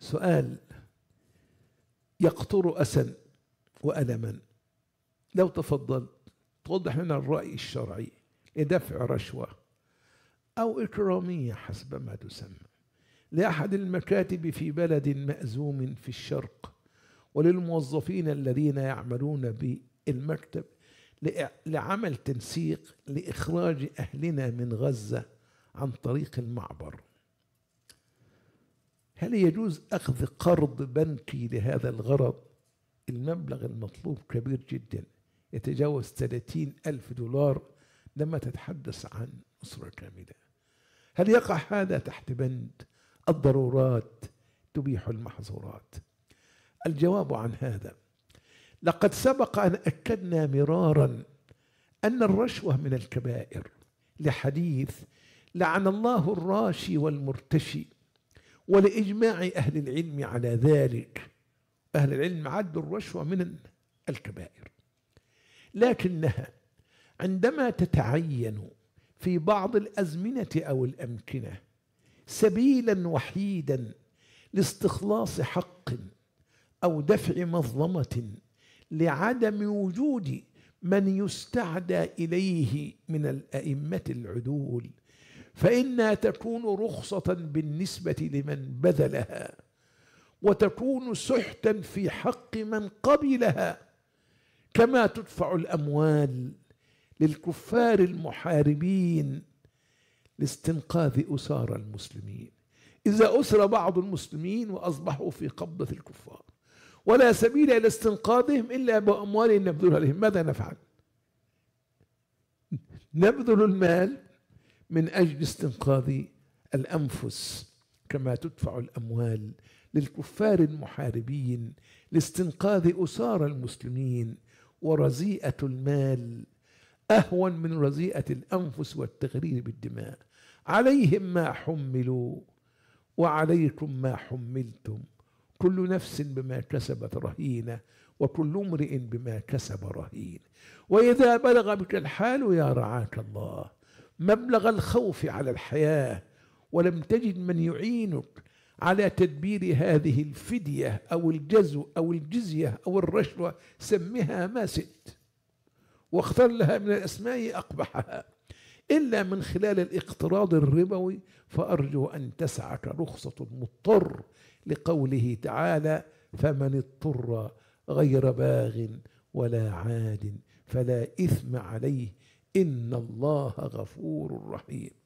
سؤال يقطر أسا وألما، لو تفضل توضح لنا الرأي الشرعي لدفع رشوة أو إكرامية حسب ما تسمى لأحد المكاتب في بلد مأزوم في الشرق، وللموظفين الذين يعملون بالمكتب لعمل تنسيق لإخراج أهلنا من غزة عن طريق المعبر. هل يجوز أخذ قرض بنكي لهذا الغرض؟ المبلغ المطلوب كبير جدا، يتجاوز 30,000 دولار لما تتحدث عن أسرة كاملة. هل يقع هذا تحت بند الضرورات تبيح المحظورات؟ الجواب عن هذا: لقد سبق أن أكدنا مرارا أن الرشوة من الكبائر، لحديث لعن الله الراشي والمرتشي، ولإجماع أهل العلم على ذلك. أهل العلم عدوا الرشوة من الكبائر، لكنها عندما تتعين في بعض الأزمنة أو الأمكنة سبيلا وحيدا لاستخلاص حق أو دفع مظلمة لعدم وجود من يستعدى إليه من الأئمة العدول، فإنها تكون رخصة بالنسبة لمن بذلها، وتكون سحتا في حق من قبلها، كما تدفع الأموال للكفار المحاربين لاستنقاذ أسار المسلمين. إذا أسر بعض المسلمين وأصبحوا في قبضة الكفار ولا سبيل إلى استنقاذهم إلا بأموال نبذلها لهم، ماذا نفعل؟ نبذل المال من أجل استنقاذ الأنفس، كما تدفع الأموال للكفار المحاربين لاستنقاذ أسار المسلمين. ورزيئة المال أهون من رزيئة الأنفس والتغرير بالدماء. عليهم ما حملوا وعليكم ما حملتم، كل نفس بما كسبت رهينة وكل امرئ بما كسب رهين. وإذا بلغ بك الحال يا رعاك الله مبلغ الخوف على الحياة ولم تجد من يعينك على تدبير هذه الفدية أو الجزو أو الجزية أو الرشوة، سمها ما ست واختر لها من الأسماء أقبحها، إلا من خلال الاقتراض الربوي، فأرجو أن تسعك رخصة المضطر، لقوله تعالى: فمن اضطر غير باغ ولا عاد فلا إثم عليه إن الله غفور رحيم.